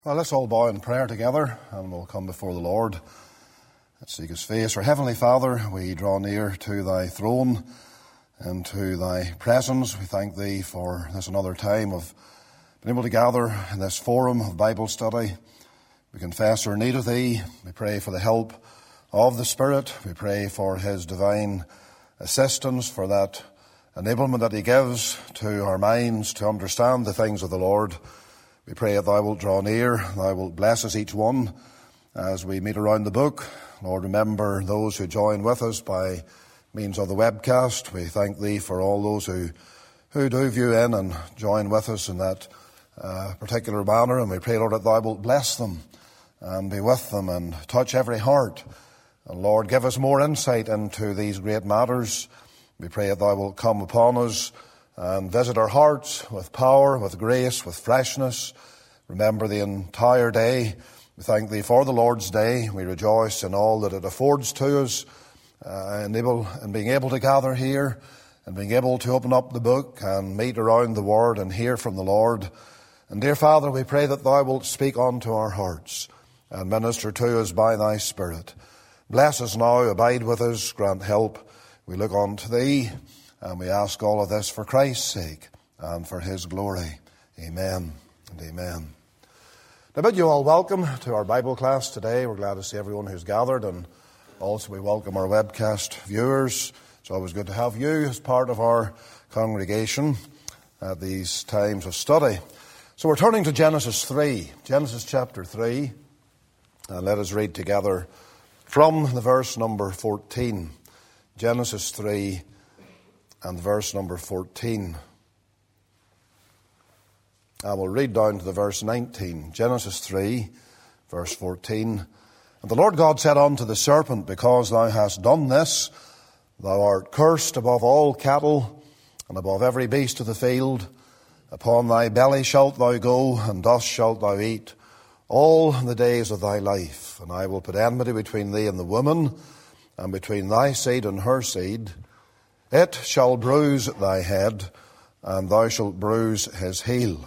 Well, let's all bow in prayer together, and we'll come before the Lord. Let's seek His face. Our Heavenly Father, we draw near to Thy throne and to Thy presence. We thank Thee for this another time of being able to gather in this forum of Bible study. We confess our need of Thee. We pray for the help of the Spirit. We pray for His divine assistance, for that enablement that He gives to our minds to understand the things of the Lord. We pray that Thou wilt draw near, Thou wilt bless us each one as we meet around the book. Lord, remember those who join with us by means of the webcast. We thank Thee for all those who do view in and join with us in that particular manner. And we pray, Lord, that Thou wilt bless them and be with them and touch every heart. And Lord, give us more insight into these great matters. We pray that Thou wilt come upon us and visit our hearts with power, with grace, with freshness. Remember the entire day. We thank Thee for the Lord's Day. We rejoice in all that it affords to us, and being able to gather here, and being able to open up the book and meet around the Word and hear from the Lord. And dear Father, we pray that Thou wilt speak unto our hearts and minister to us by Thy Spirit. Bless us now, abide with us, grant help. We look unto Thee. And we ask all of this for Christ's sake and for His glory. Amen and amen. I bid you all welcome to our Bible class today. We're glad to see everyone who's gathered, and also we welcome our webcast viewers. It's always good to have you as part of our congregation at these times of study. So we're turning to Genesis 3, Genesis chapter 3, and let us read together from the verse number 14. Genesis 3 and verse number 14. I will read down to the verse 19. Genesis 3, verse 14. And the Lord God said unto the serpent, Because thou hast done this, thou art cursed above all cattle, and above every beast of the field. Upon thy belly shalt thou go, and dust shalt thou eat all the days of thy life. And I will put enmity between thee and the woman, and between thy seed and her seed. It shall bruise thy head, and thou shalt bruise his heel.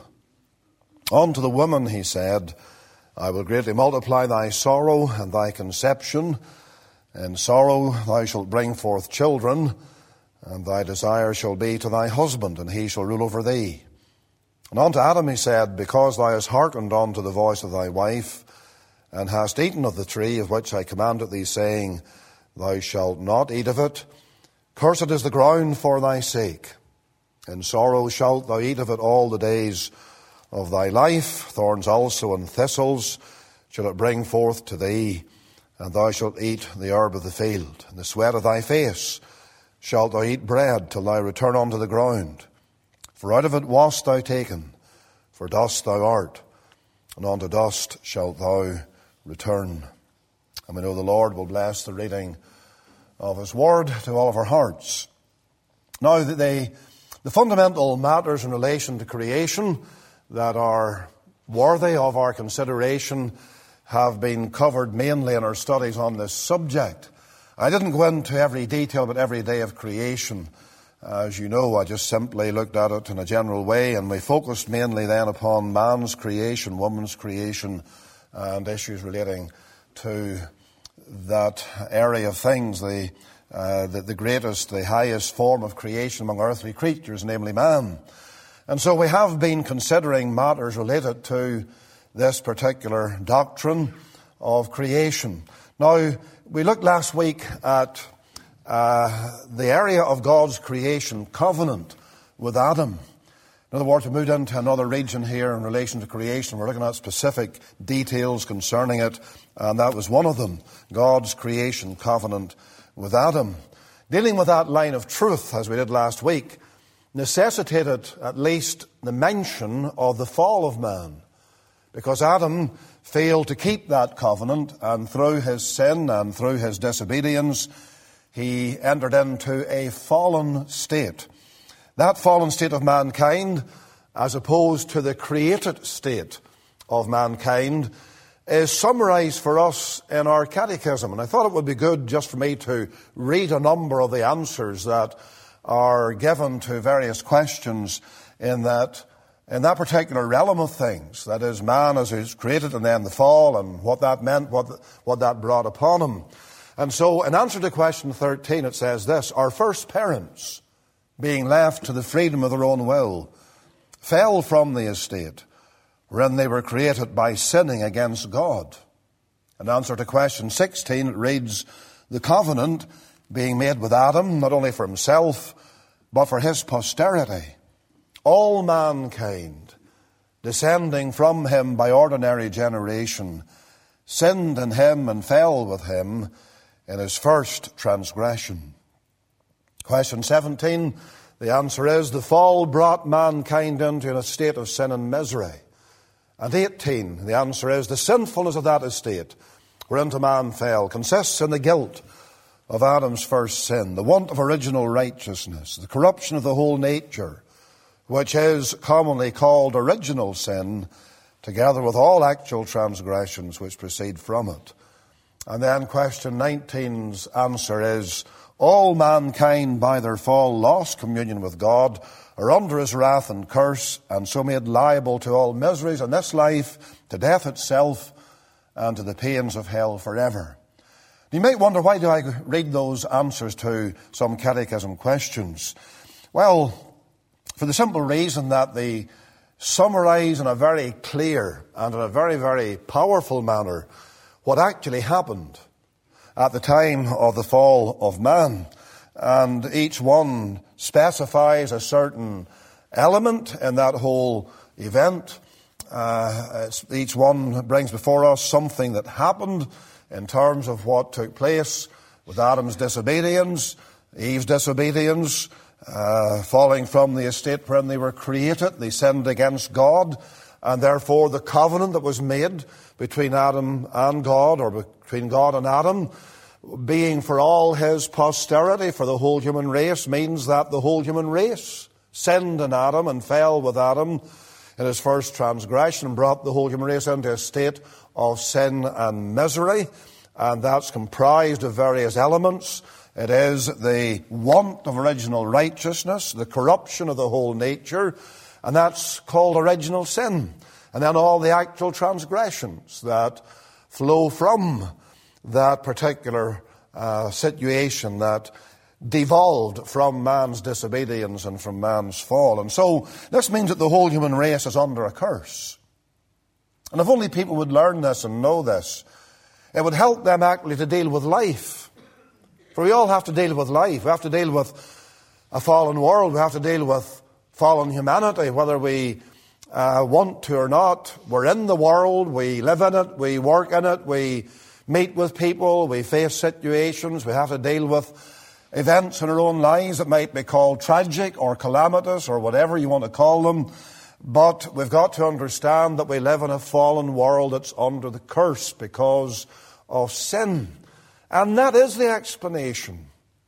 Unto the woman he said, I will greatly multiply thy sorrow and thy conception. In sorrow thou shalt bring forth children, and thy desire shall be to thy husband, and he shall rule over thee. And unto Adam he said, Because thou hast hearkened unto the voice of thy wife, and hast eaten of the tree of which I commanded thee, saying, Thou shalt not eat of it, cursed is the ground for thy sake. In sorrow shalt thou eat of it all the days of thy life. Thorns also and thistles shall it bring forth to thee, and thou shalt eat the herb of the field. In the sweat of thy face shalt thou eat bread till thou return unto the ground. For out of it wast thou taken, for dust thou art, and unto dust shalt thou return. And we know the Lord will bless the reading of His Word to all of our hearts. Now, the fundamental matters in relation to creation that are worthy of our consideration have been covered mainly in our studies on this subject. I didn't go into every detail about every day of creation. As you know, I just simply looked at it in a general way, and we focused mainly then upon man's creation, woman's creation, and issues relating to that area of things, the greatest, the highest form of creation among earthly creatures, namely man. And so we have been considering matters related to this particular doctrine of creation. Now, we looked last week at the area of God's creation covenant with Adam. In other words, we moved into another region here in relation to creation. We're looking at specific details concerning it, and that was one of them, God's creation covenant with Adam. Dealing with that line of truth, as we did last week, necessitated at least the mention of the fall of man, because Adam failed to keep that covenant, and through his sin and through his disobedience, he entered into a fallen state. That fallen state of mankind, as opposed to the created state of mankind, is summarized for us in our catechism. And I thought it would be good just for me to read a number of the answers that are given to various questions in that in that particular realm of things, that is, man as he was created and then the fall and what that meant, what that brought upon him. And so in answer to question 13, it says this: our first parents, being left to the freedom of their own will, fell from the estate wherein they were created by sinning against God. In answer to question 16, it reads, the covenant being made with Adam, not only for himself, but for his posterity, all mankind, descending from him by ordinary generation, sinned in him and fell with him in his first transgression. Question 17, the answer is, the fall brought mankind into a state of sin and misery. And 18, the answer is, the sinfulness of that estate whereinto man fell consists in the guilt of Adam's first sin, the want of original righteousness, the corruption of the whole nature, which is commonly called original sin, together with all actual transgressions which proceed from it. And then question 19's answer is, all mankind by their fall lost communion with God, are under his wrath and curse, and so made liable to all miseries in this life, to death itself, and to the pains of hell forever. You might wonder, why do I read those answers to some catechism questions? Well, for the simple reason that they summarize in a very clear and in a very, very powerful manner what actually happened at the time of the fall of man. And each one specifies a certain element in that whole event. Each one brings before us something that happened in terms of what took place with Adam's disobedience, Eve's disobedience, falling from the estate wherein they were created. They sinned against God, and therefore the covenant that was made between Adam and God, or between God and Adam, being for all his posterity, for the whole human race, means that the whole human race sinned in Adam and fell with Adam in his first transgression, and brought the whole human race into a state of sin and misery. And that's comprised of various elements. It is the want of original righteousness, the corruption of the whole nature, and that's called original sin. And then all the actual transgressions that flow from that particular situation that devolved from man's disobedience and from man's fall. And so this means that the whole human race is under a curse. And if only people would learn this and know this, it would help them actually to deal with life. For we all have to deal with life. We have to deal with a fallen world. We have to deal with fallen humanity, whether we want to or not. We're in the world. We live in it. We work in it. We meet with people. We face situations. We have to deal with events in our own lives that might be called tragic or calamitous or whatever you want to call them. But we've got to understand that we live in a fallen world that's under the curse because of sin. And that is the explanation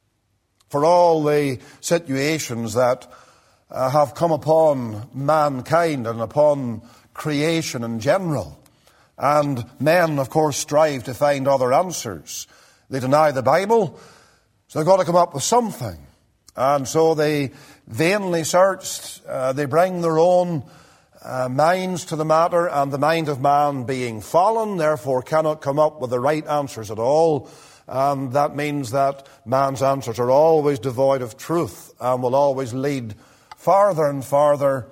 for all the situations that have come upon mankind and upon creation in general. And men, of course, strive to find other answers. They deny the Bible, so they've got to come up with something. And so they vainly search. They bring their own minds to the matter, and the mind of man being fallen, therefore cannot come up with the right answers at all. And that means that man's answers are always devoid of truth and will always lead farther and farther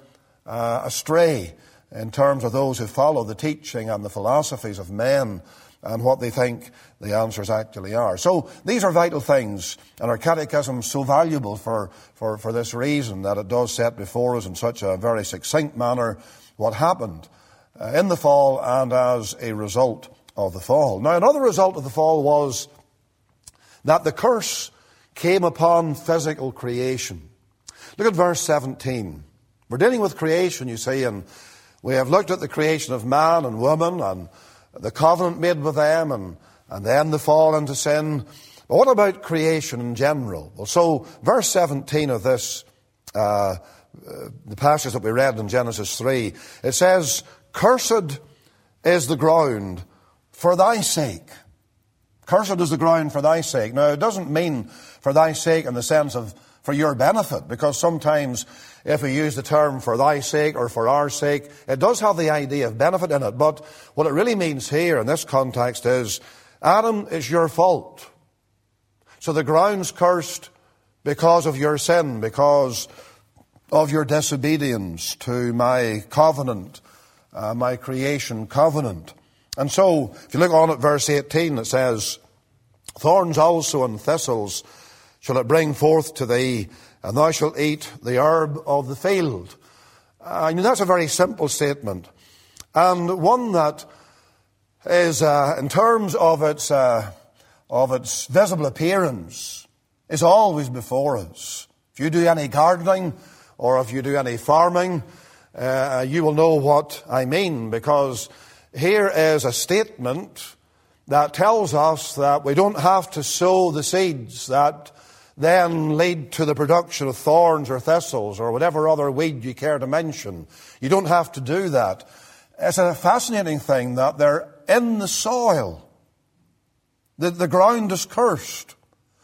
astray in terms of those who follow the teaching and the philosophies of men and what they think the answers actually are. So these are vital things, and our catechism is so valuable for this reason, that it does set before us in such a very succinct manner what happened in the fall and as a result of the fall. Now, another result of the fall was that the curse came upon physical creation. Look at verse 17. We're dealing with creation, you see, and we have looked at the creation of man and woman and the covenant made with them and then the fall into sin. But what about creation in general? Well, so verse 17 of this, the passage that we read in Genesis 3, it says, "Cursed is the ground for thy sake." Cursed is the ground for thy sake. Now, it doesn't mean for thy sake in the sense of for your benefit, because sometimes if we use the term for thy sake or for our sake, it does have the idea of benefit in it. But what it really means here in this context is, Adam, it's your fault. So the ground's cursed because of your sin, because of your disobedience to my covenant, my creation covenant. And so, if you look on at verse 18, it says, thorns also and thistles shall it bring forth to thee, and thou shalt eat the herb of the field. That's a very simple statement, and one that is, in terms of its visible appearance, is always before us. If you do any gardening, or if you do any farming, you will know what I mean, because here is a statement that tells us that we don't have to sow the seeds that then lead to the production of thorns or thistles or whatever other weed you care to mention. You don't have to do that. It's a fascinating thing that they're in the soil. The ground is cursed.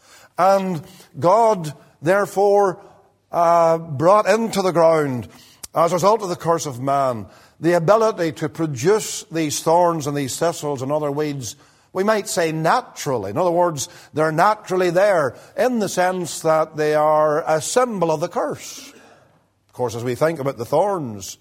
And God, therefore, brought into the ground, as a result of the curse of man, the ability to produce these thorns and these thistles and other weeds, we might say naturally. In other words, they're naturally there in the sense that they are a symbol of the curse. Of course, as we think about the thorns,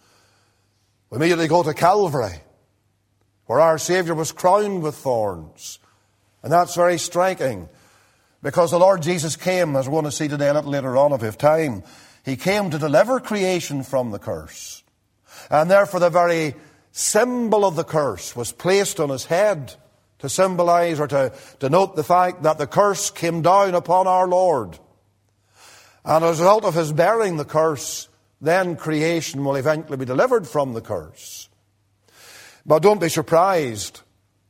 we immediately go to Calvary, where our Savior was crowned with thorns. And that's very striking, because the Lord Jesus came, as we're going to see today a little later on if we have time, He came to deliver creation from the curse. And therefore the very symbol of the curse was placed on His head to symbolize or to denote the fact that the curse came down upon our Lord. And as a result of His bearing the curse, then creation will eventually be delivered from the curse. But don't be surprised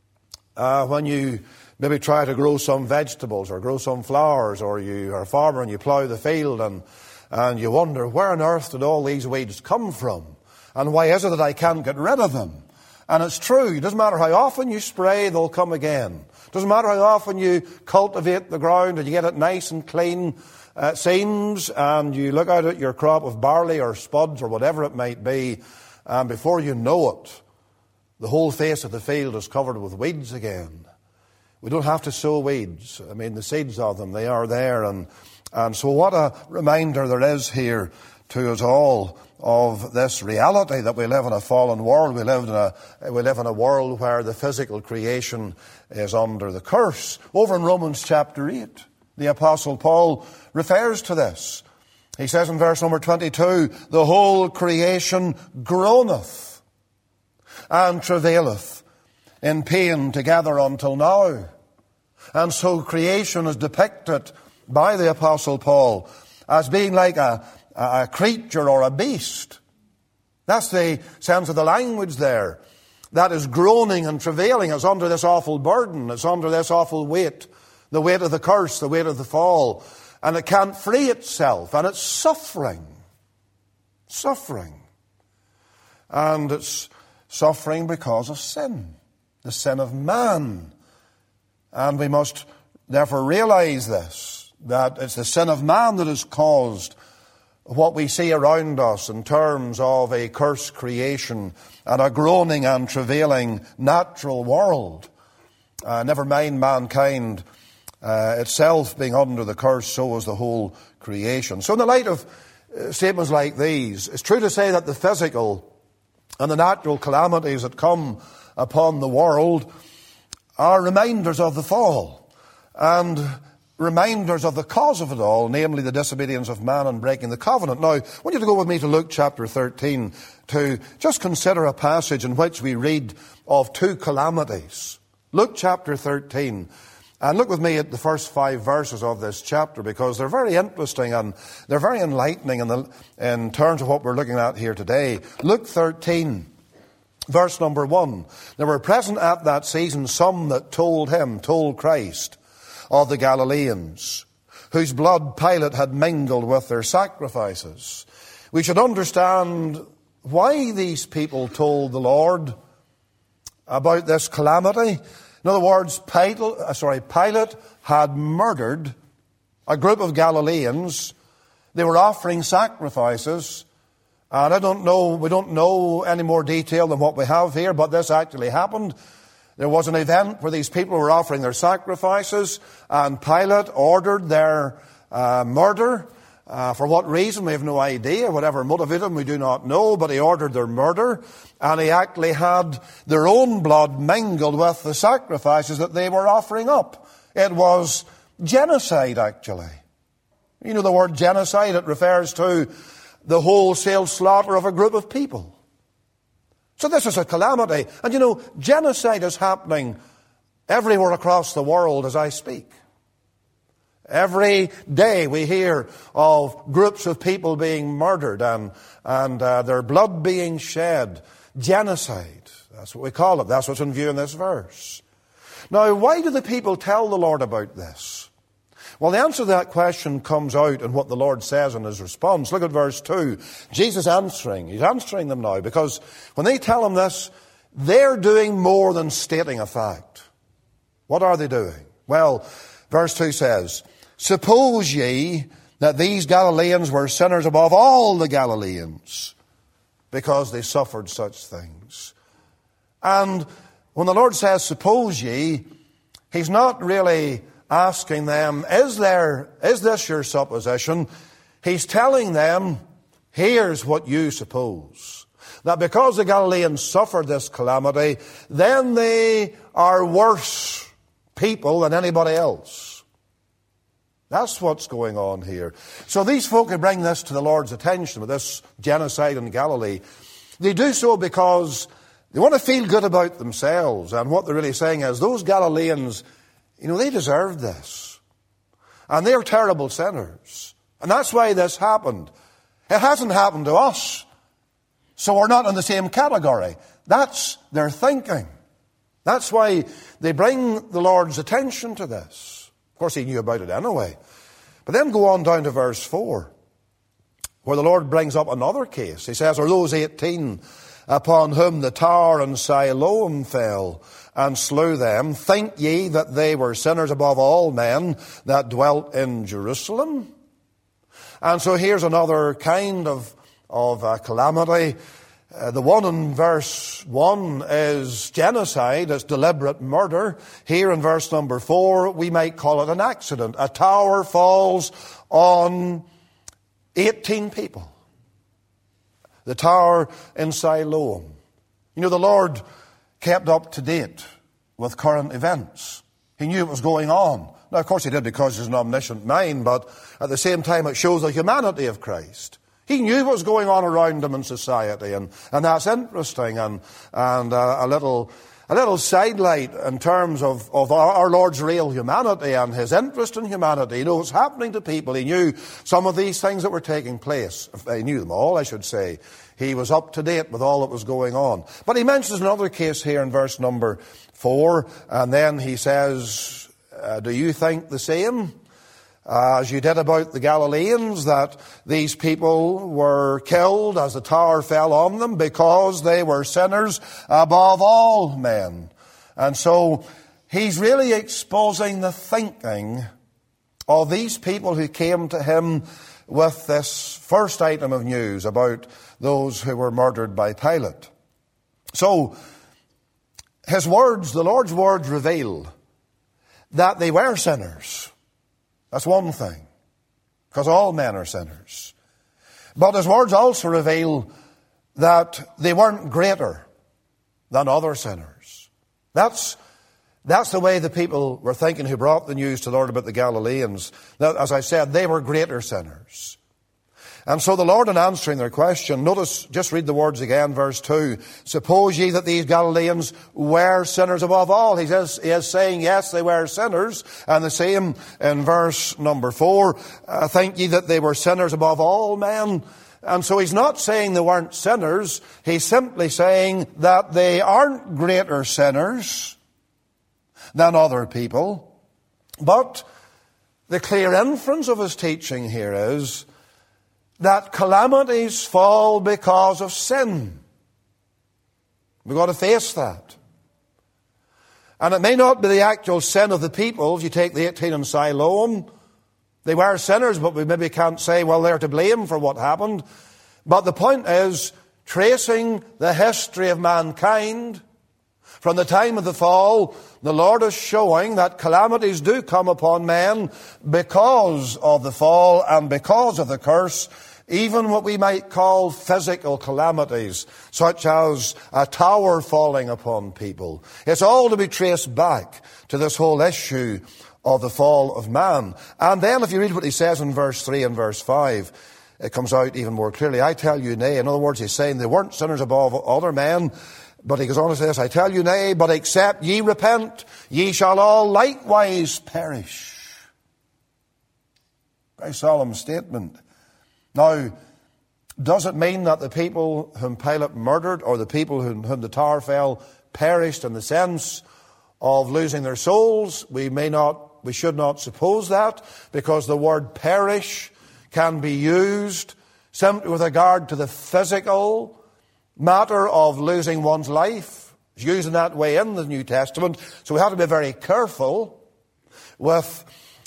when you maybe try to grow some vegetables or grow some flowers, or you are a farmer and you plough the field and you wonder, where on earth did all these weeds come from? And why is it that I can't get rid of them? And it's true. It doesn't matter how often you spray, they'll come again. It doesn't matter how often you cultivate the ground and you get it nice and clean, it seems, and you look out at your crop of barley or spuds or whatever it might be, and before you know it, the whole face of the field is covered with weeds again. We don't have to sow weeds. I mean, the seeds of them, they are there. And so what a reminder there is here to us all of this reality that we live in a fallen world. We live in a world where the physical creation is under the curse. Over in Romans chapter 8, the Apostle Paul refers to this. He says in verse number 22, the whole creation groaneth and travaileth in pain together until now. And so creation is depicted by the Apostle Paul as being like a creature or a beast. That's the sense of the language there. That is groaning and travailing. It's under this awful burden. It's under this awful weight. The weight of the curse, the weight of the fall. And it can't free itself. And it's suffering. Suffering. And it's suffering because of sin. The sin of man. And we must therefore realize this, that it's the sin of man that has caused what we see around us in terms of a cursed creation and a groaning and travailing natural world. Never mind mankind itself being under the curse, so is the whole creation. So in the light of statements like these, it's true to say that the physical and the natural calamities that come upon the world are reminders of the fall and reminders of the cause of it all, namely the disobedience of man and breaking the covenant. Now, I want you to go with me to Luke chapter 13 to just consider a passage in which we read of two calamities. Luke chapter 13. And look with me at the first 5 verses of this chapter, because they're very interesting and they're very enlightening in terms of what we're looking at here today. Luke 13. Verse number 1, there were present at that season some that told Christ of the Galileans, whose blood Pilate had mingled with their sacrifices. We should understand why these people told the Lord about this calamity. In other words, Pilate had murdered a group of Galileans They were offering sacrifices. And we don't know any more detail than what we have here, but this actually happened. There was an event where these people were offering their sacrifices, and Pilate ordered their murder. For what reason, we have no idea. Whatever motivated them, we do not know, but he ordered their murder, and he actually had their own blood mingled with the sacrifices that they were offering up. It was genocide, actually. You know the word genocide, it refers to the wholesale slaughter of a group of people. So this is a calamity. And you know, genocide is happening everywhere across the world as I speak. Every day we hear of groups of people being murdered and their blood being shed. Genocide. That's what we call it. That's what's in view in this verse. Now, why do the people tell the Lord about this? Well, the answer to that question comes out in what the Lord says in his response. Look at verse 2. Jesus answering. He's answering them now, because when they tell him this, they're doing more than stating a fact. What are they doing? Well, verse 2 says, "Suppose ye that these Galileans were sinners above all the Galileans, because they suffered such things." And when the Lord says, "suppose ye," he's not really asking them, is this your supposition? He's telling them, here's what you suppose. That because the Galileans suffered this calamity, then they are worse people than anybody else. That's what's going on here. So these folk who bring this to the Lord's attention with this genocide in Galilee, they do so because they want to feel good about themselves. And what they're really saying is, those Galileans, you know, they deserved this. And they're terrible sinners. And that's why this happened. It hasn't happened to us. So we're not in the same category. That's their thinking. That's why they bring the Lord's attention to this. Of course, he knew about it anyway. But then go on down to verse 4, where the Lord brings up another case. He says, "Are those 18 upon whom the tower in Siloam fell and slew them, think ye that they were sinners above all men that dwelt in Jerusalem?" And so here's another kind of calamity. The one in verse 1 is genocide, it's deliberate murder. Here in verse number 4, we might call it an accident. A tower falls on 18 people. The tower in Siloam. You know, the Lord kept up to date with current events. He knew what was going on. Now, of course, he did because he's an omniscient mind, but at the same time, it shows the humanity of Christ. He knew what was going on around him in society, and that's interesting, and a little sidelight in terms of our Lord's real humanity and his interest in humanity. He knew what's happening to people. He knew some of these things that were taking place. He knew them all, I should say. He was up to date with all that was going on. But he mentions another case here in verse number 4, and then he says, "Do you think the same as you did about the Galileans, that these people were killed as the tower fell on them because they were sinners above all men?" And so he's really exposing the thinking of these people who came to him with this first item of news about those who were murdered by Pilate. So his words, the Lord's words, reveal that they were sinners. That's one thing, because all men are sinners. But his words also reveal that they weren't greater than other sinners. That's the way the people were thinking who brought the news to the Lord about the Galileans. That, as I said, they were greater sinners. And so the Lord, in answering their question, notice, just read the words again, verse 2. "Suppose ye that these Galileans were sinners above all." He is saying, yes, they were sinners. And the same in verse number 4. "Think ye that they were sinners above all men?" And so he's not saying they weren't sinners. He's simply saying that they aren't greater sinners than other people. But the clear inference of his teaching here is that calamities fall because of sin. We've got to face that. And it may not be the actual sin of the people. If you take the 18 in Siloam, They were sinners, but we maybe can't say, well, they're to blame for what happened. But the point is, tracing the history of mankind, from the time of the fall, the Lord is showing that calamities do come upon men because of the fall and because of the curse, even what we might call physical calamities, such as a tower falling upon people. It's all to be traced back to this whole issue of the fall of man. And then if you read what he says in verse 3 and verse 5, it comes out even more clearly. I tell you, nay. In other words, he's saying they weren't sinners above other men. But he goes on to say this, I tell you, nay, but except ye repent, ye shall all likewise perish. Very solemn statement. Now, does it mean that the people whom Pilate murdered, or the people whom the tower fell, perished in the sense of losing their souls? We should not suppose that, because the word perish can be used simply with regard to the physical matter of losing one's life. It's used in that way in the New Testament. So we have to be very careful with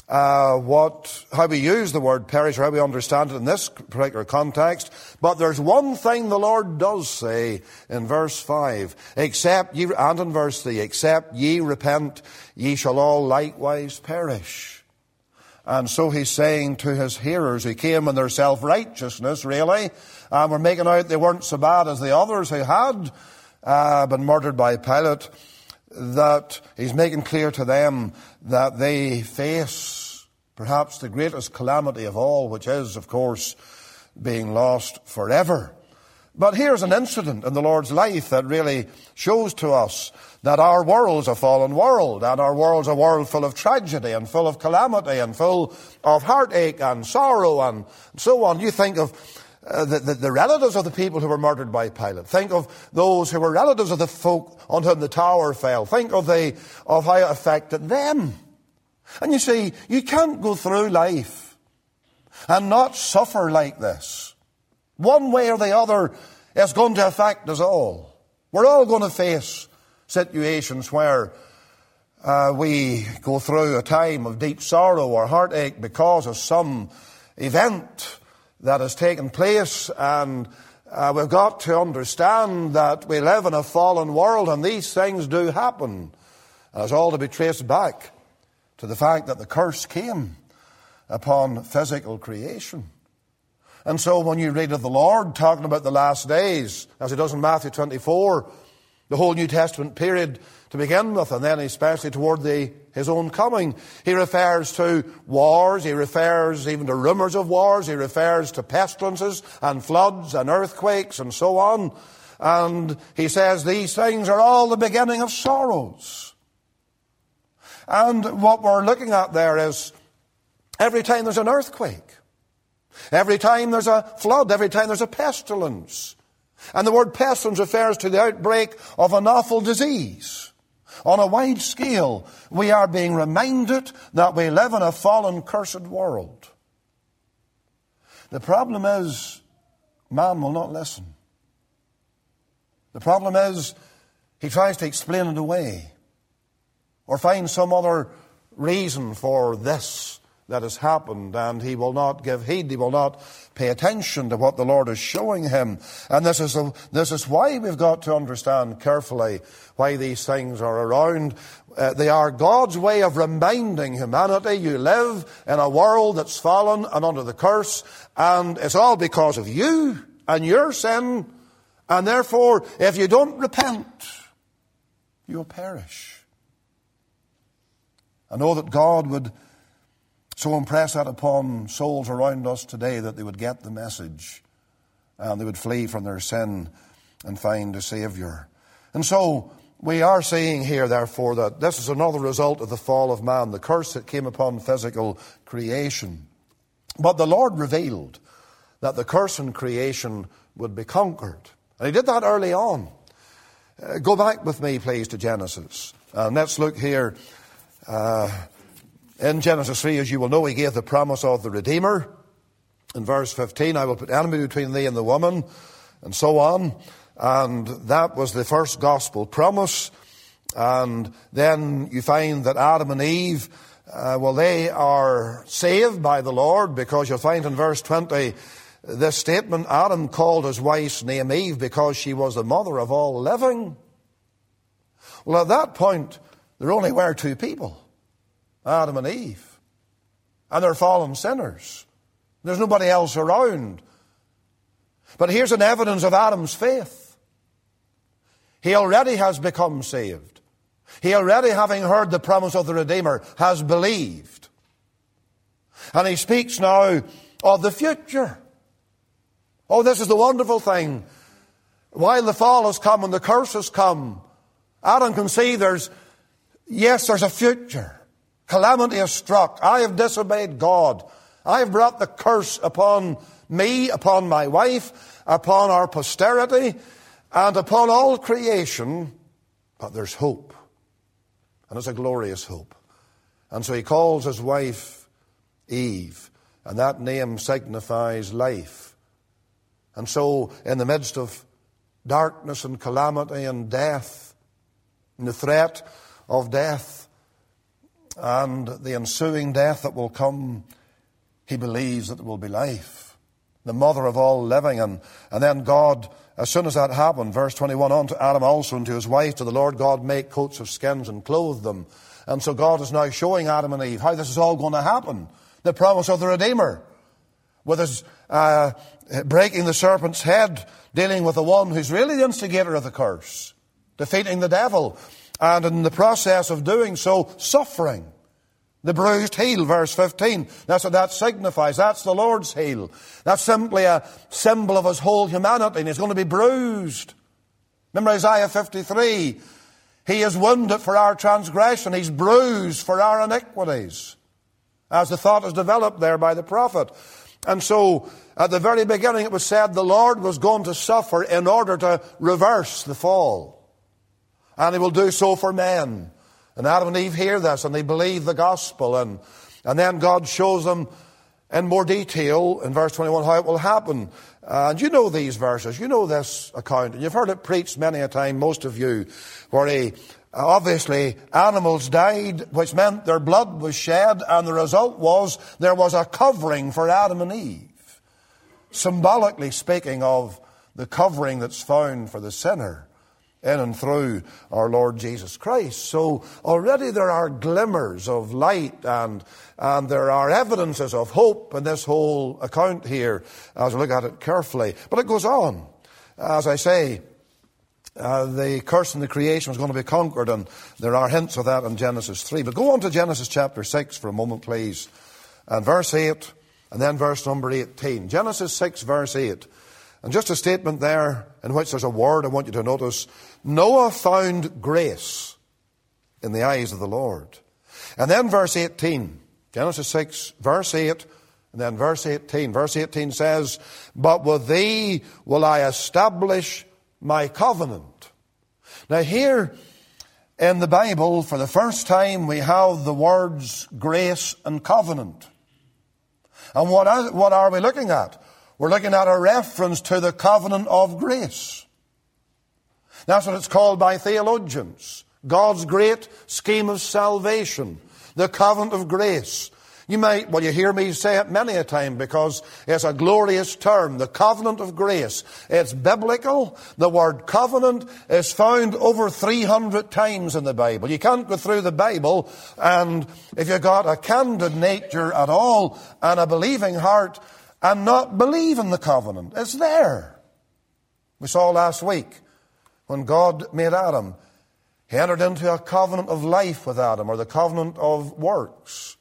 how we use the word perish, or how we understand it in this particular context. But there's one thing the Lord does say in verse 5, and in verse 3, except ye repent, ye shall all likewise perish. And so he's saying to his hearers who came in their self-righteousness, really, and were making out they weren't so bad as the others who had been murdered by Pilate, that he's making clear to them that they face perhaps the greatest calamity of all, which is, of course, being lost forever. But here's an incident in the Lord's life that really shows to us that our world's a fallen world, and our world's a world full of tragedy and full of calamity and full of heartache and sorrow and so on. You think of the relatives of the people who were murdered by Pilate. Think of those who were relatives of the folk on whom the tower fell. Think of how it affected them. And you see, you can't go through life and not suffer like this. One way or the other, it's going to affect us all. We're all going to face situations where we go through a time of deep sorrow or heartache because of some event that has taken place, and we've got to understand that we live in a fallen world, and these things do happen. And it's all to be traced back to the fact that the curse came upon physical creation. And so when you read of the Lord talking about the last days, as he does in Matthew 24, the whole New Testament period to begin with, and then especially toward his own coming, he refers to wars, he refers even to rumors of wars, he refers to pestilences and floods and earthquakes and so on. And he says these things are all the beginning of sorrows. And what we're looking at there is every time there's an earthquake, every time there's a flood, every time there's a pestilence. And the word pestilence refers to the outbreak of an awful disease. On a wide scale, we are being reminded that we live in a fallen, cursed world. The problem is, man will not listen. The problem is, he tries to explain it away, or find some other reason for this that has happened, and he will not give heed, he will not pay attention to what the Lord is showing him. And this is why we've got to understand carefully why these things are around. They are God's way of reminding humanity, you live in a world that's fallen and under the curse, and it's all because of you and your sin, and therefore, if you don't repent, you'll perish. I know that God would so impress that upon souls around us today that they would get the message and they would flee from their sin and find a Savior. And so we are seeing here, therefore, that this is another result of the fall of man, the curse that came upon physical creation. But the Lord revealed that the curse in creation would be conquered. And he did that early on. Go back with me, please, to Genesis. And let's look here. In Genesis 3, as you will know, he gave the promise of the Redeemer. In verse 15, I will put enmity between thee and the woman, and so on. And that was the first gospel promise. And then you find that Adam and Eve they are saved by the Lord, because you'll find in verse 20 this statement, Adam called his wife's name Eve because she was the mother of all living. Well, at that point, there only were two people, Adam and Eve. And they're fallen sinners. There's nobody else around. But here's an evidence of Adam's faith. He already has become saved. He already, having heard the promise of the Redeemer, has believed. And he speaks now of the future. Oh, this is the wonderful thing. While the fall has come and the curse has come, Adam can see there's a future. Calamity has struck. I have disobeyed God. I have brought the curse upon me, upon my wife, upon our posterity, and upon all creation. But there's hope. And it's a glorious hope. And so he calls his wife Eve. And that name signifies life. And so in the midst of darkness and calamity and death, and the threat of death, and the ensuing death that will come, he believes that there will be life. The mother of all living. And then God, as soon as that happened, verse 21, unto Adam also and to his wife did the Lord God make coats of skins and clothe them. And so God is now showing Adam and Eve how this is all going to happen. The promise of the Redeemer, with his breaking the serpent's head, dealing with the one who's really the instigator of the curse, defeating the devil, and in the process of doing so, suffering. The bruised heel, verse 15. That's what that signifies. That's the Lord's heel. That's simply a symbol of his whole humanity, and he's going to be bruised. Remember Isaiah 53. He is wounded for our transgression. He's bruised for our iniquities. As the thought is developed there by the prophet. And so, at the very beginning it was said the Lord was going to suffer in order to reverse the fall. And he will do so for men. And Adam and Eve hear this and they believe the gospel. And then God shows them in more detail in verse 21 how it will happen. And you know these verses. You know this account. And you've heard it preached many a time, most of you, where obviously animals died, which meant their blood was shed. And the result was there was a covering for Adam and Eve. Symbolically speaking of the covering that's found for the sinner in and through our Lord Jesus Christ. So already there are glimmers of light and there are evidences of hope in this whole account here as we look at it carefully. But it goes on. As I say, the curse in the creation was going to be conquered, and there are hints of that in Genesis 3. But go on to Genesis chapter 6 for a moment, please. And verse 8, and then verse number 18. Genesis 6, verse 8. And just a statement there in which there's a word I want you to notice. Noah found grace in the eyes of the Lord. And then verse 18. Genesis 6, verse 8, and then verse 18. Verse 18 says, but with thee will I establish my covenant. Now here in the Bible, for the first time, we have the words grace and covenant. And what are we looking at? We're looking at a reference to the covenant of grace. That's what it's called by theologians. God's great scheme of salvation. The covenant of grace. You hear me say it many a time because it's a glorious term. The covenant of grace. It's biblical. The word covenant is found over 300 times in the Bible. You can't go through the Bible and if you've got a candid nature at all and a believing heart and not believe in the covenant. It's there. We saw last week when God made Adam. He entered into a covenant of life with Adam, or the covenant of works.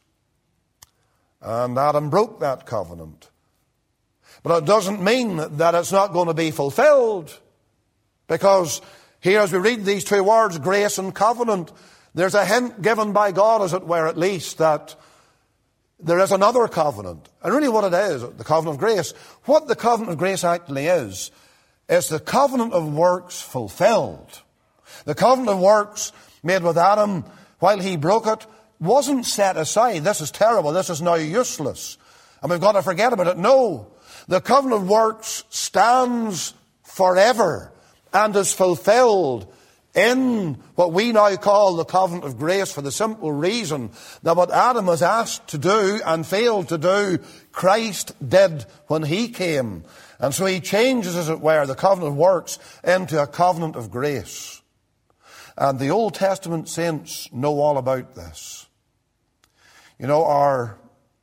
And Adam broke that covenant. But it doesn't mean that it's not going to be fulfilled. Because here as we read these two words, grace and covenant, there's a hint given by God, as it were, at least, that there is another covenant. And really what it is, the covenant of grace, what the covenant of grace actually is the covenant of works fulfilled. The covenant of works made with Adam while he broke it wasn't set aside. This is terrible. This is now useless. And we've got to forget about it. No. The covenant of works stands forever and is fulfilled in what we now call the covenant of grace, for the simple reason that what Adam was asked to do and failed to do, Christ did when he came. And so he changes, as it were, the covenant of works into a covenant of grace. And the Old Testament saints know all about this. You know, our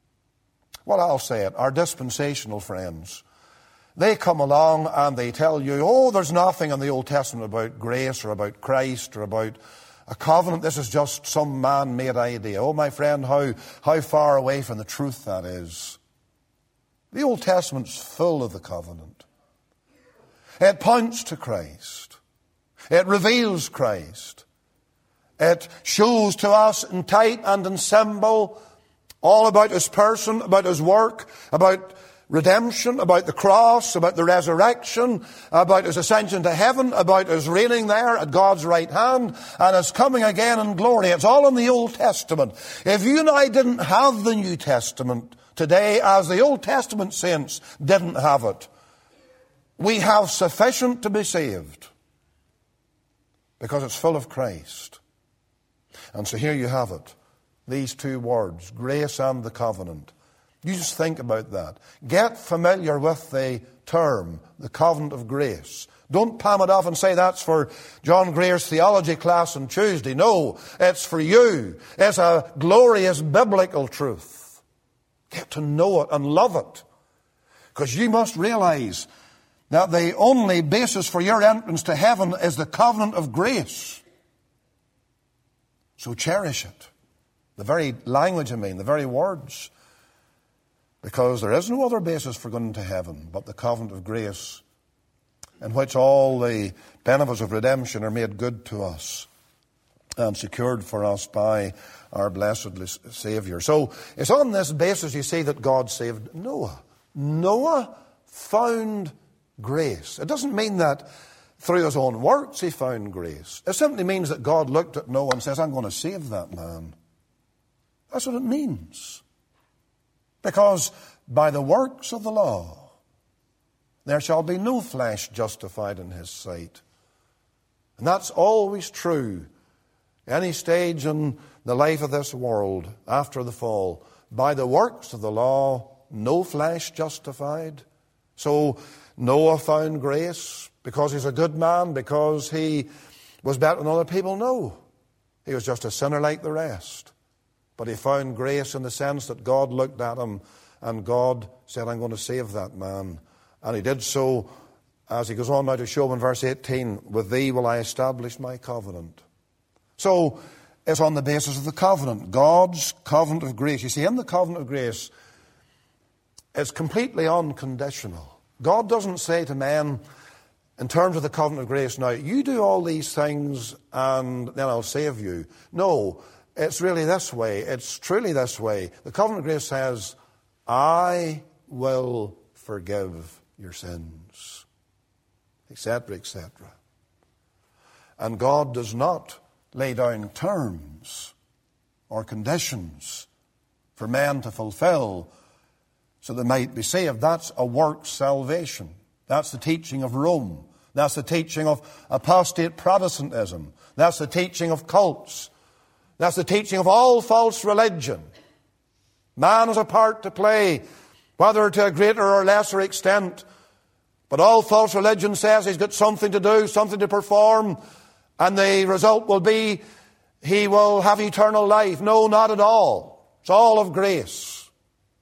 dispensational friends, they come along and they tell you, oh, there's nothing in the Old Testament about grace or about Christ or about a covenant. This is just some man-made idea. Oh, my friend, how far away from the truth that is. The Old Testament's full of the covenant. It points to Christ. It reveals Christ. It shows to us in type and in symbol all about his person, about his work, about redemption, about the cross, about the resurrection, about his ascension to heaven, about his reigning there at God's right hand, and his coming again in glory. It's all in the Old Testament. If you and I didn't have the New Testament today, as the Old Testament saints didn't have it, we have sufficient to be saved, because it's full of Christ. And so here you have it, these two words, grace and the covenant. You just think about that. Get familiar with the term, the covenant of grace. Don't palm it off and say that's for John Greer's theology class on Tuesday. No, it's for you. It's a glorious biblical truth. Get to know it and love it. Because you must realize that the only basis for your entrance to heaven is the covenant of grace. So cherish it. The very language, the very words. Because there is no other basis for going to heaven but the covenant of grace, in which all the benefits of redemption are made good to us and secured for us by our blessed Savior. So it's on this basis, you see, that God saved Noah. Noah found grace. It doesn't mean that through his own works he found grace. It simply means that God looked at Noah and says, I'm going to save that man. That's what it means. Because by the works of the law, there shall be no flesh justified in his sight. And that's always true. Any stage in the life of this world after the fall, by the works of the law, no flesh justified. So Noah found grace because he's a good man, because he was better than other people? No. He was just a sinner like the rest. But he found grace in the sense that God looked at him and God said, I'm going to save that man. And he did so, as he goes on now to show in verse 18, with thee will I establish my covenant. So it's on the basis of the covenant, God's covenant of grace. You see, in the covenant of grace, it's completely unconditional. God doesn't say to men, in terms of the covenant of grace, now, you do all these things and then I'll save you. No. It's really this way. It's truly this way. The covenant of grace says, I will forgive your sins, etc., etc. And God does not lay down terms or conditions for men to fulfill so they might be saved. That's a works salvation. That's the teaching of Rome. That's the teaching of apostate Protestantism. That's the teaching of cults. That's the teaching of all false religion. Man has a part to play, whether to a greater or lesser extent. But all false religion says he's got something to do, something to perform, and the result will be he will have eternal life. No, not at all. It's all of grace.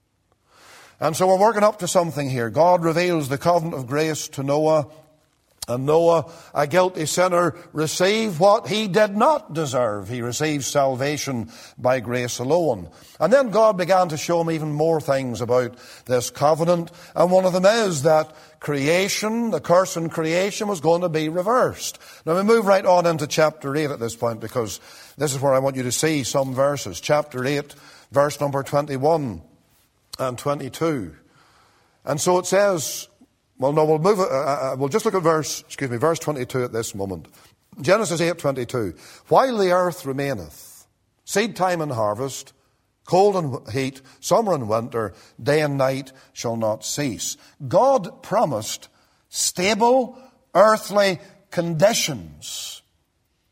And so we're working up to something here. God reveals the covenant of grace to Noah. And Noah, a guilty sinner, received what he did not deserve. He received salvation by grace alone. And then God began to show him even more things about this covenant. And one of them is that creation, the curse in creation, was going to be reversed. Now we move right on into chapter 8 at this point, because this is where I want you to see some verses. Chapter 8, verse number 21 and 22. And so it says... Well, no, we'll just look at verse 22 at this moment. Genesis 8:22. While the earth remaineth, seed time and harvest, cold and heat, summer and winter, day and night shall not cease. God promised stable earthly conditions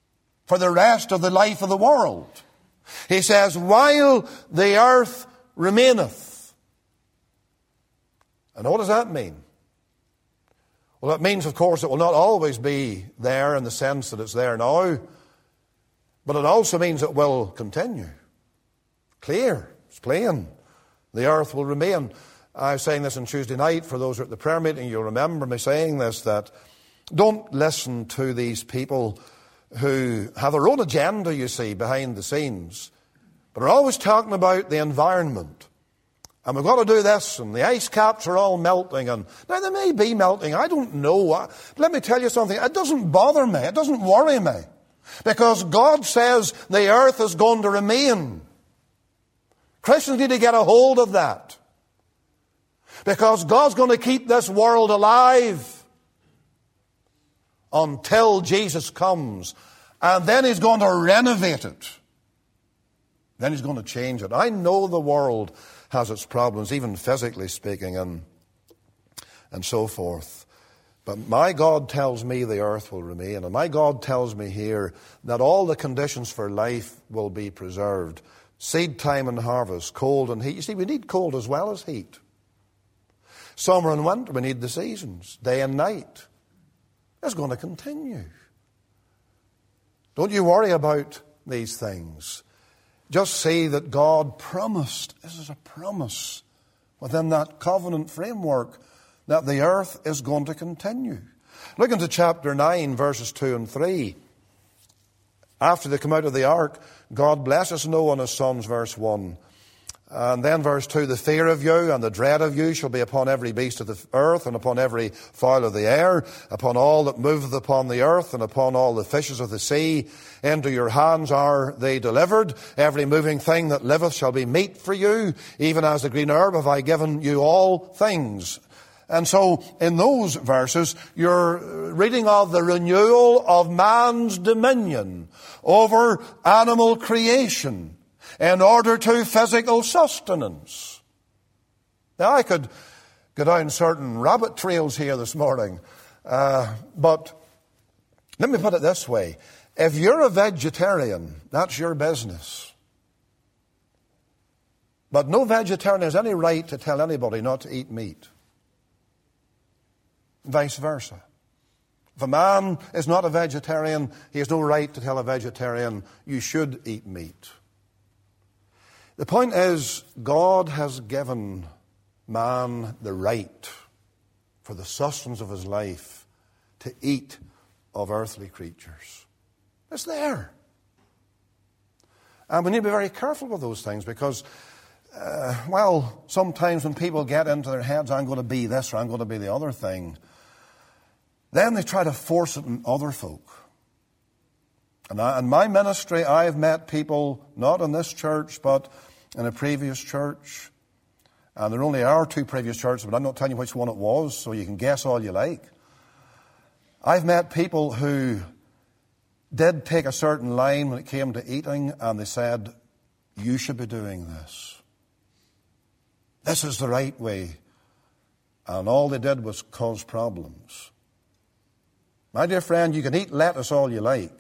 for the rest of the life of the world. He says, while the earth remaineth. And what does that mean? Well, it means, of course, it will not always be there in the sense that it's there now, but it also means it will continue. Clear. It's plain. The earth will remain. I was saying this on Tuesday night. For those who are at the prayer meeting, you'll remember me saying this, that don't listen to these people who have their own agenda, you see, behind the scenes, but are always talking about the environment. And we've got to do this, and the ice caps are all melting. And now they may be melting, I don't know. Let me tell you something, it doesn't bother me, it doesn't worry me. Because God says the earth is going to remain. Christians need to get a hold of that. Because God's going to keep this world alive until Jesus comes. And then He's going to renovate it. Then He's going to change it. I know the world has its problems, even physically speaking, and so forth. But my God tells me the earth will remain. And my God tells me here that all the conditions for life will be preserved. Seed time and harvest, cold and heat. You see, we need cold as well as heat. Summer and winter, we need the seasons. Day and night. It's going to continue. Don't you worry about these things. Just see that God promised, this is a promise, within that covenant framework, that the earth is going to continue. Look into chapter 9, verses 2 and 3. After they come out of the ark, God blesses Noah and his sons, verse 1. And then verse 2, the fear of you and the dread of you shall be upon every beast of the earth, and upon every fowl of the air, upon all that moveth upon the earth, and upon all the fishes of the sea. Into your hands are they delivered. Every moving thing that liveth shall be meat for you. Even as the green herb have I given you all things. And so, in those verses, you're reading of the renewal of man's dominion over animal creation in order to physical sustenance. Now, I could go down certain rabbit trails here this morning, but let me put it this way. If you're a vegetarian, that's your business. But no vegetarian has any right to tell anybody not to eat meat. Vice versa. If a man is not a vegetarian, he has no right to tell a vegetarian, you should eat meat. The point is, God has given man the right for the sustenance of his life to eat of earthly creatures. It's there. And we need to be very careful with those things because, sometimes when people get into their heads, I'm going to be this or I'm going to be the other thing, then they try to force it on other folk. And in my ministry, I've met people, not in this church, but in a previous church. And there only are two previous churches, but I'm not telling you which one it was, so you can guess all you like. I've met people who did take a certain line when it came to eating, and they said, you should be doing this. This is the right way. And all they did was cause problems. My dear friend, you can eat lettuce all you like,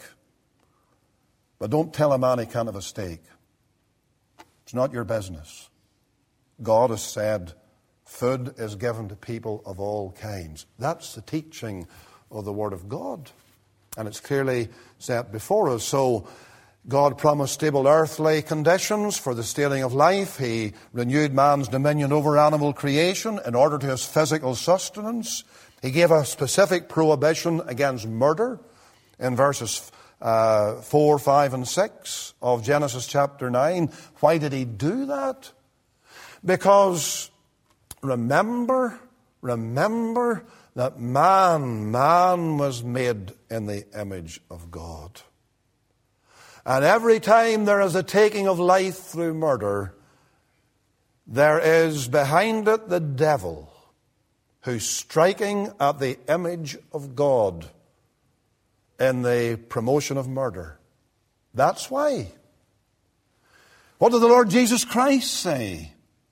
but don't tell a man he can't have a steak. It's not your business. God has said food is given to people of all kinds. That's the teaching of the Word of God. And it's clearly set before us. So God promised stable earthly conditions for the sustaining of life. He renewed man's dominion over animal creation in order to his physical sustenance. He gave a specific prohibition against murder in verses 4, 5, and 6 of Genesis chapter 9. Why did he do that? Because remember that man was made in the image of God. And every time there is a taking of life through murder, there is behind it the devil who's striking at the image of God in the promotion of murder. That's why. What did the Lord Jesus Christ say?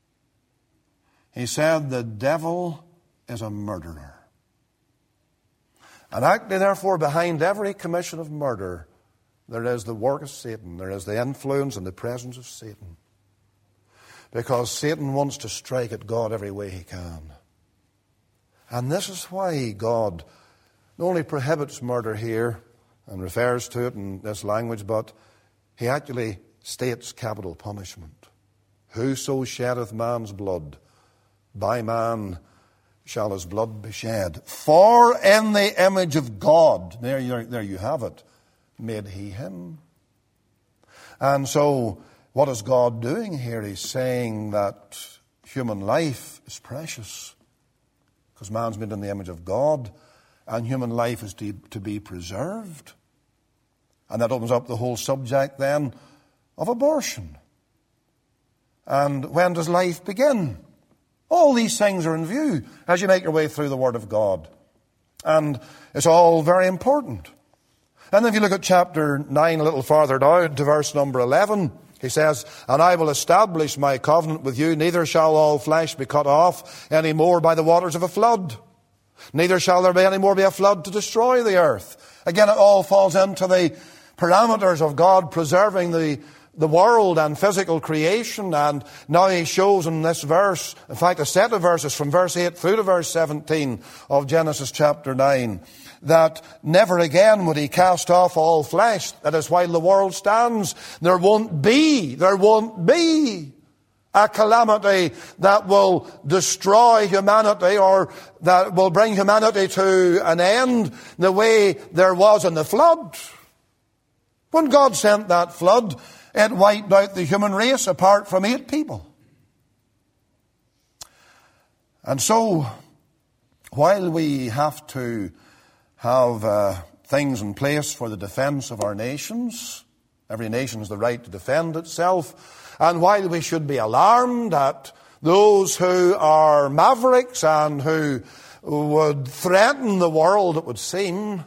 He said, the devil is a murderer. And acting therefore behind every commission of murder there is the work of Satan. There is the influence and the presence of Satan. Because Satan wants to strike at God every way he can. And this is why God not only prohibits murder here and refers to it in this language, but he actually states capital punishment. Whoso sheddeth man's blood, by man shall his blood be shed. For in the image of God, there you have it, made he him. And so, what is God doing here? He's saying that human life is precious. Because man's made in the image of God, and human life is to be preserved. And that opens up the whole subject then of abortion. And when does life begin? All these things are in view as you make your way through the Word of God. And it's all very important. And if you look at chapter 9 a little farther down to verse number 11, he says, And I will establish my covenant with you, neither shall all flesh be cut off any more by the waters of a flood. Neither shall there be any more be a flood to destroy the earth. Again, it all falls into the parameters of God preserving the world and physical creation. And now he shows in this verse, in fact a set of verses from verse 8 through to verse 17 of Genesis chapter 9, that never again would he cast off all flesh. That is, while the world stands, there won't be a calamity that will destroy humanity or that will bring humanity to an end the way there was in the flood. When God sent that flood, it wiped out the human race apart from 8 people. And so, while we have to have things in place for the defense of our nations, every nation has the right to defend itself, and while we should be alarmed at those who are mavericks and who would threaten the world, it would seem,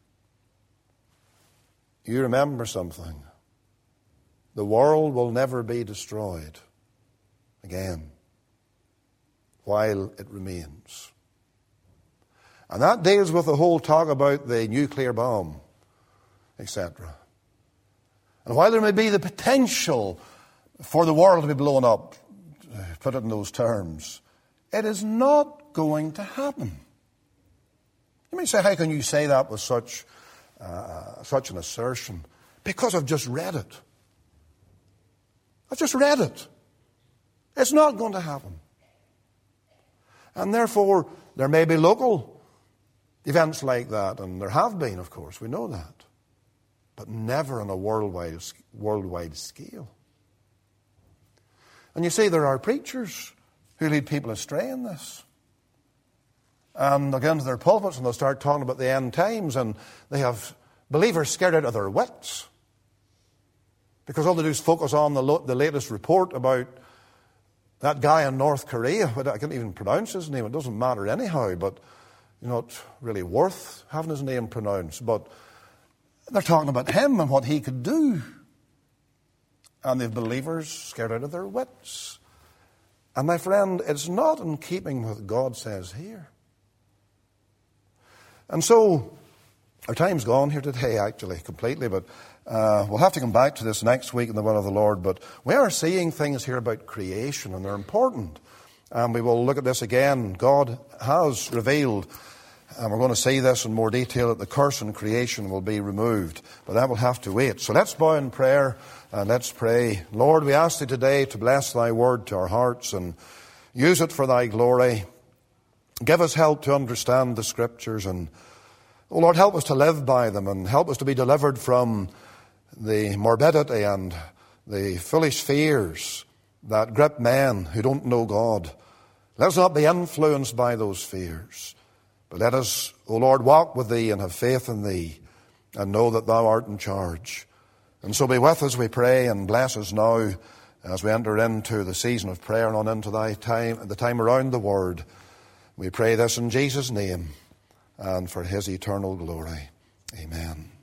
you remember something. The world will never be destroyed again while it remains. And that deals with the whole talk about the nuclear bomb, etc. And while there may be the potential for the world to be blown up, put it in those terms, it is not going to happen. You may say, how can you say that with such an assertion? Because I've just read it. I've just read it. It's not going to happen. And therefore, there may be local events like that, and there have been, of course, we know that. But never on a worldwide scale. And you see, there are preachers who lead people astray in this. And they'll get into their pulpits and they'll start talking about the end times, and they have believers scared out of their wits. Because all they do is focus on the latest report about that guy in North Korea. I can't even pronounce his name. It doesn't matter anyhow, but you know, it's really worth having his name pronounced. But they're talking about him and what he could do. And they've believers scared out of their wits. And my friend, it's not in keeping with what God says here. And so, our time's gone here today, actually, completely, but we'll have to come back to this next week in the will of the Lord. But we are seeing things here about creation, and they're important. And we will look at this again. God has revealed, and we're going to see this in more detail, that the curse in creation will be removed. But that will have to wait. So let's bow in prayer, and let's pray. Lord, we ask Thee today to bless Thy word to our hearts and use it for Thy glory. Give us help to understand the Scriptures, and oh Lord, help us to live by them, and help us to be delivered from the morbidity and the foolish fears that grip men who don't know God. Let us not be influenced by those fears, but let us, O Lord, walk with Thee and have faith in Thee and know that Thou art in charge. And so be with us, we pray, and bless us now as we enter into the season of prayer and on into Thy time, the time around the Word. We pray this in Jesus' name and for His eternal glory. Amen.